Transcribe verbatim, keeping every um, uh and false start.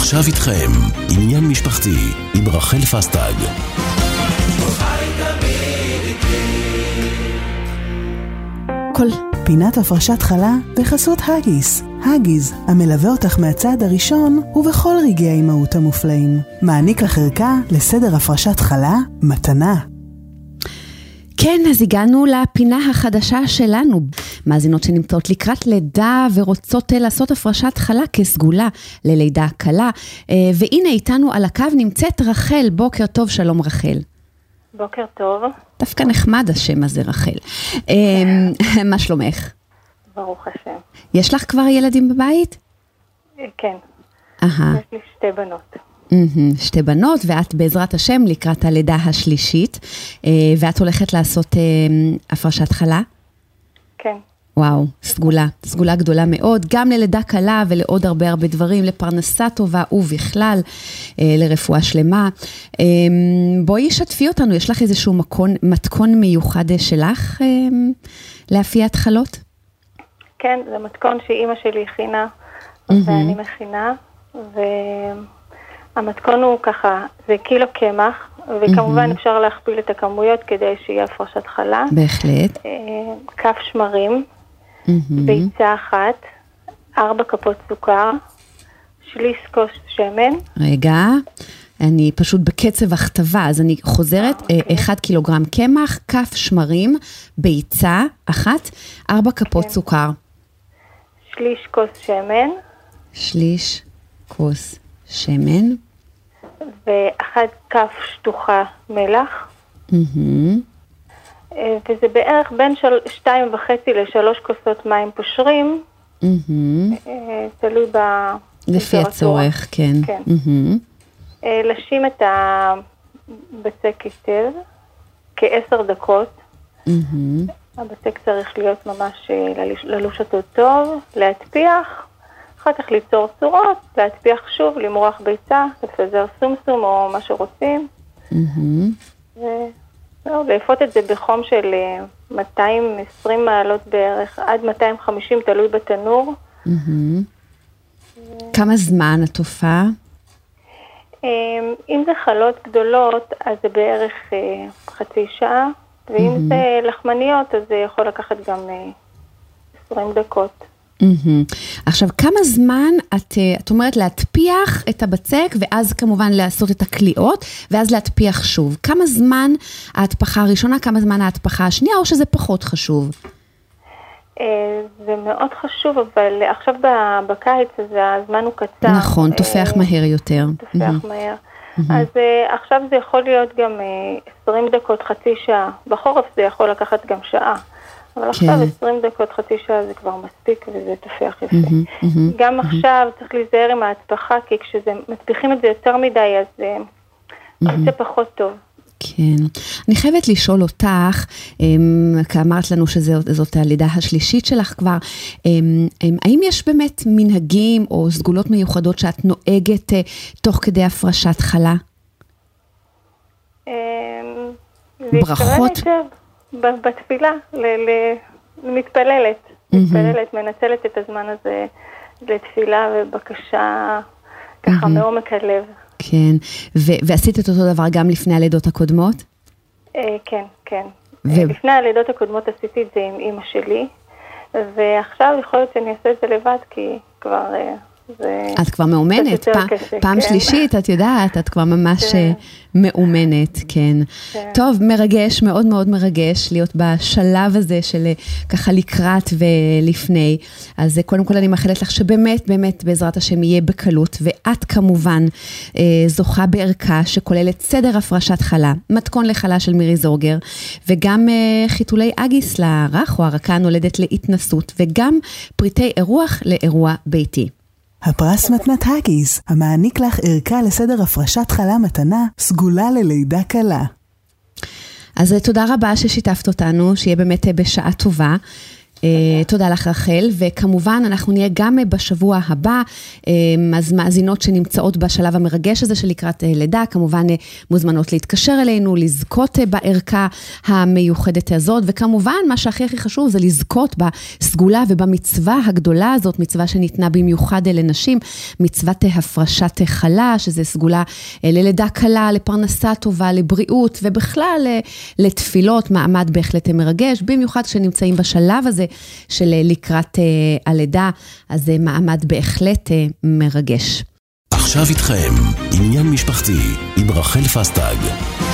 ועכשיו איתכם, עניין משפחתי עם רחל פסטג. כל פינת הפרשת חלה בחסות הגיס. הגיס, המלווה אותך מהצעד הראשון ובכל רגעי האימהות המופלאים. מעניק לך ערכה לסדר הפרשת חלה מתנה. כן, אז הגענו לפינה החדשה שלנו. מאזינות שנמצאות לקראת לידה ורוצות לעשות הפרשת חלה כסגולה ללידה קלה. והנה איתנו על הקו נמצאת רחל. בוקר טוב, שלום רחל. בוקר טוב. דווקא נחמד השם הזה רחל. מה שלומך? ברוך השם. יש לך כבר ילדים בבית? כן. יש לי שתי בנות. שתי בנות, ואת בעזרת השם לקראת הלידה השלישית, ואת הולכת לעשות הפרשת חלה? כן. וואו, סגולה, סגולה גדולה מאוד, גם ללידה קלה ולעוד הרבה הרבה דברים, לפרנסה טובה ובכלל, לרפואה שלמה. בואי שתפי אותנו, יש לך איזשהו מתכון, מתכון מיוחד שלך להפיית חלות? כן, זה מתכון שאימא שלי הכינה, ואני מכינה, והמתכון הוא ככה, זה קילו קמח, וכמובן אפשר להכפיל את הכמויות כדי שיהיה הפרשת חלה. בהחלט. כף שמרים, ביצה אחת, ארבע כפות סוכר, שליש כוס שמן. רגע, אני פשוט בקצב הכתבה, אז אני חוזרת, אחד קילוגרם קמח, כף שמרים, ביצה אחת, ארבע כפות סוכר. שליש כוס שמן. שליש כוס שמן. ואחת כף שטוחה מלח. וזה בערך בין שתיים וחצי לשלוש כוסות מים פושרים. תלוי ב... לפי הצורך, כן. כן. לשים את הבצק היטב כעשר דקות. הבצק צריך להיות ממש ללוש אותו טוב, להטפיח, אחר כך ליצור צורות, להטפיח שוב, למרוח ביצה, לפזר סומסום או מה שרוצים. וזהו, לאפות את זה בחום של מאתיים ועשרים מעלות בערך, עד מאתיים וחמישים, תלוי בתנור. כמה זמן התופעה? אם זה חלות גדולות, אז זה בערך חצי שעה, ואם זה לחמניות, אז זה יכול לקחת גם עשרים דקות. עכשיו, כמה זמן את, את אומרת להטפיח את הבצק, ואז כמובן לעשות את הקליעות, ואז להטפיח שוב? כמה זמן ההטפחה הראשונה, כמה זמן ההטפחה השנייה, או שזה פחות חשוב? זה מאוד חשוב, אבל עכשיו בקיץ הזה הזמן הוא קצר. נכון, תופח מהר יותר. תופח מהר. אז עכשיו זה יכול להיות גם עשרים דקות, חצי שעה. בחורף זה יכול לקחת גם שעה. אבל עכשיו עשרים דקות, חצי שעה זה כבר מספיק וזה תופח יפה. גם עכשיו צריך להיזהר עם ההטפחה, כי כשמטפיחים את זה יותר מדי, אז זה פחות טוב. כן. אני חייבת לשאול אותך, כי אמרת לנו שזאת הלידה השלישית שלך כבר, האם יש באמת מנהגים או סגולות מיוחדות שאת נוהגת תוך כדי הפרשת חלה? ברכות? בתפילה, מתפללת, מתפללת, מנצלת את הזמן הזה לתפילה ובקשה ככה מעומק הלב. כן, ועשית את אותו דבר גם לפני הלידות הקודמות? כן, כן. לפני הלידות הקודמות עשיתי את זה עם אמא שלי, ועכשיו יכול להיות שאני אעשה את זה לבד, כי כבר... את כבר מאומנת, פעם שלישית, את יודעת, את כבר ממש מאומנת, כן. טוב, מרגש, מאוד מאוד מרגש, להיות בשלב הזה של ככה לקראת ולפני. אז קודם כל אני מאחלת לך שבאמת, באמת, בעזרת השם יהיה בקלות, ואת כמובן זוכה בערכה שכוללת סדר הפרשת חלה, מתכון לחלה של מירי זורגר, וגם חיתולי אגיס לרך או הרכה נולדת להתנסות, וגם פריטי אירוח לאירוע ביתי. הפרס מתנת הגיס, המעניק לך ערכה לסדר הפרשת חלה מתנה, סגולה ללידה קלה. אז תודה רבה ששיתפת אותנו, שיהיה באמת בשעה טובה. תודה לך רחל, וכמובן אנחנו נהיה גם בשבוע הבא, אז מאזינות שנמצאות בשלב המרגש הזה של לקראת לידה, כמובן מוזמנות להתקשר אלינו, לזכות בערכה המיוחדת הזאת, וכמובן מה שהכי הכי חשוב זה לזכות בסגולה ובמצווה הגדולה הזאת, מצווה שניתנה במיוחד לנשים, מצוות הפרשת חלה, שזה סגולה ללידה קלה, לפרנסה טובה, לבריאות, ובכלל לתפילות, מעמד בהחלט מרגש, במיוחד כשנמצאים בשלב הזה, של לקראת uh, הלידה, אז זה uh, מעמד בהחלט uh, מרגש. עכשיו איתכם, עניין משפחתי עם רחל פסטג.